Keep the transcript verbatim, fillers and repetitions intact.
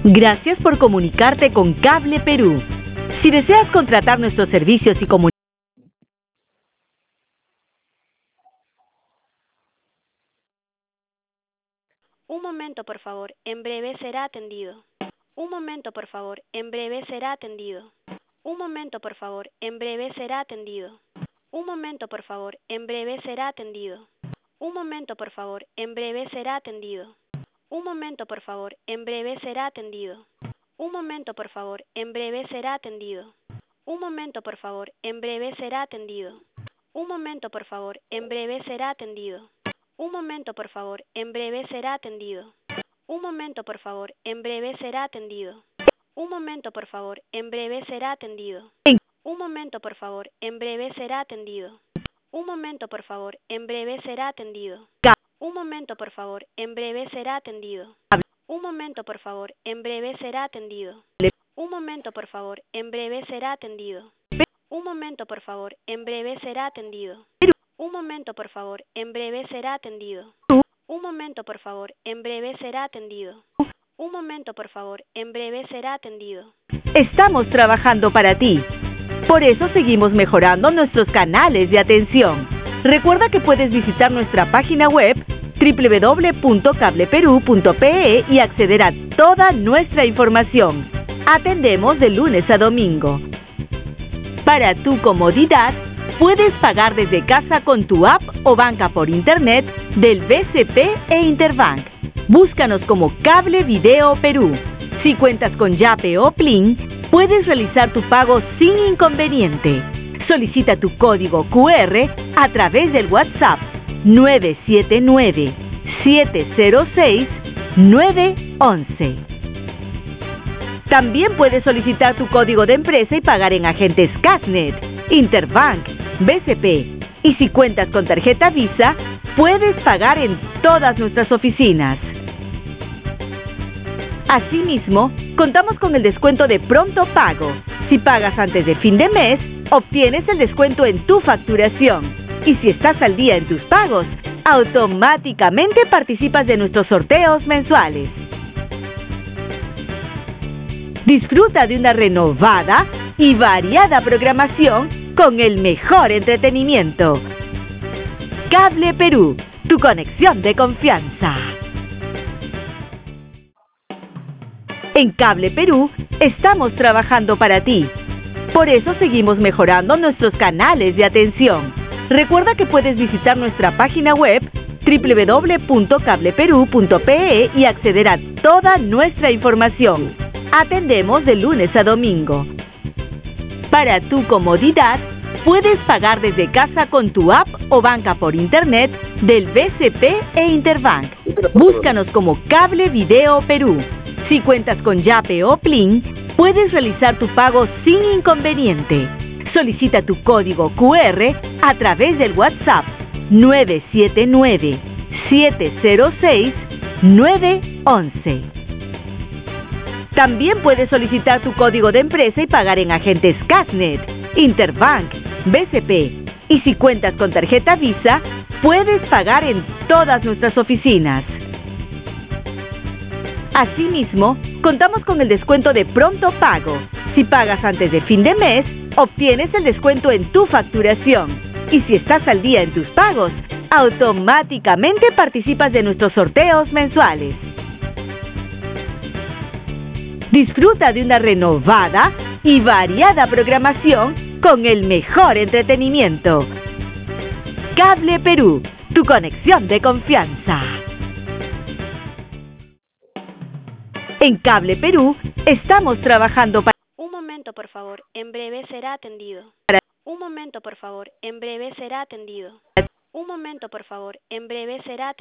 Gracias por comunicarte con Cable Perú. Si deseas contratar nuestros servicios y comunicación, Un momento, por favor. En breve será atendido. Un momento, por favor. En breve será atendido. Un momento, por favor. En breve será atendido. Un momento, por favor. En breve será atendido. Un momento, por favor. En breve será atendido. Un momento, por favor. En breve será atendido. Un momento, por favor. En breve será atendido. Un momento, por favor. En breve será atendido. Un momento, por favor. En breve será atendido. Un momento, por favor. En breve será atendido. Un momento, por favor. En breve será atendido. Un momento, por favor. En breve será atendido. Un momento, por favor. En breve será atendido. Un momento, por favor. En breve será atendido. Un momento, por favor. En breve será atendido. Un momento, por favor. En breve será atendido. Un momento, por favor. En breve será atendido. Un momento, por favor. En breve será atendido. Un momento, por favor. En breve será atendido. Un momento, por favor. En breve será atendido. Un momento, por favor. En breve será atendido. estamos trabajando para ti. Por eso seguimos mejorando nuestros canales de atención. Recuerda que puedes visitar nuestra página web doble u doble u doble u punto cable perú punto pe e y acceder a toda nuestra información. Atendemos de lunes a domingo. Para tu comodidad, puedes pagar desde casa con tu app o banca por internet del B C P e Interbank. Búscanos como Cable Video Perú. Si cuentas con Yape o Plin, puedes realizar tu pago sin inconveniente. Solicita tu código cu erre a través del WhatsApp nueve siete nueve, siete cero seis, nueve once. También puedes solicitar tu código de empresa y pagar en agentes Casnet, Interbank, B C P. Y si cuentas con tarjeta Visa, puedes pagar en todas nuestras oficinas. Asimismo, contamos con el descuento de pronto pago. Si pagas antes de fin de mes, obtienes el descuento en tu facturación. Y si estás al día en tus pagos, automáticamente participas de nuestros sorteos mensuales. Disfruta de una renovada y variada programación con el mejor entretenimiento. Cable Perú, tu conexión de confianza. En Cable Perú, estamos trabajando para ti. Por eso seguimos mejorando nuestros canales de atención. Recuerda que puedes visitar nuestra página web doble u doble u doble u punto cable perú punto pe e y acceder a toda nuestra información. Atendemos de lunes a domingo. Para tu comodidad, puedes pagar desde casa con tu app o banca por internet del B C P e Interbank. Búscanos como Cable Video Perú. Si cuentas con Yape o Plin, puedes realizar tu pago sin inconveniente. Solicita tu código cu erre a través del WhatsApp nueve siete nueve, siete cero seis, nueve once. También puedes solicitar tu código de empresa y pagar en agentes Casnet, Interbank, B C P. Y si cuentas con tarjeta Visa, puedes pagar en todas nuestras oficinas. Asimismo, contamos con el descuento de pronto pago. Si pagas antes de fin de mes, obtienes el descuento en tu facturación. Y si estás al día en tus pagos, automáticamente participas de nuestros sorteos mensuales. Disfruta de una renovada y variada programación con el mejor entretenimiento. Cable Perú, tu conexión de confianza. En Cable Perú, estamos trabajando para... Un momento, por favor. En breve será atendido. Un momento, por favor. En breve será atendido. Un momento, por favor. En breve será atendido.